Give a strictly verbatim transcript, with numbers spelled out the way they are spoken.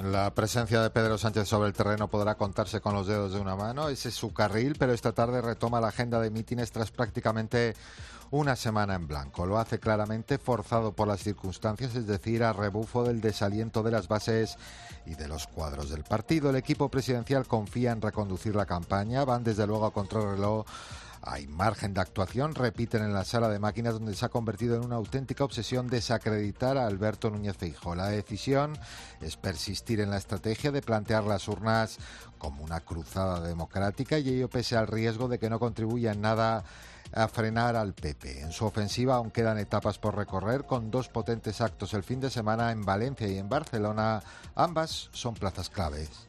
La presencia de Pedro Sánchez sobre el terreno podrá contarse con los dedos de una mano. Ese es su carril, pero esta tarde retoma la agenda de mítines tras prácticamente una semana en blanco. Lo hace claramente forzado por las circunstancias, es decir, a rebufo del desaliento de las bases y de los cuadros del partido. El equipo presidencial confía en reconducir la campaña, van desde luego a contrarreloj. Hay margen de actuación, repiten en la sala de máquinas, donde se ha convertido en una auténtica obsesión desacreditar a Alberto Núñez Feijóo. La decisión es persistir en la estrategia de plantear las urnas como una cruzada democrática, y ello pese al riesgo de que no contribuya en nada a frenar al P P. En su ofensiva aún quedan etapas por recorrer, con dos potentes actos el fin de semana en Valencia y en Barcelona. Ambas son plazas claves.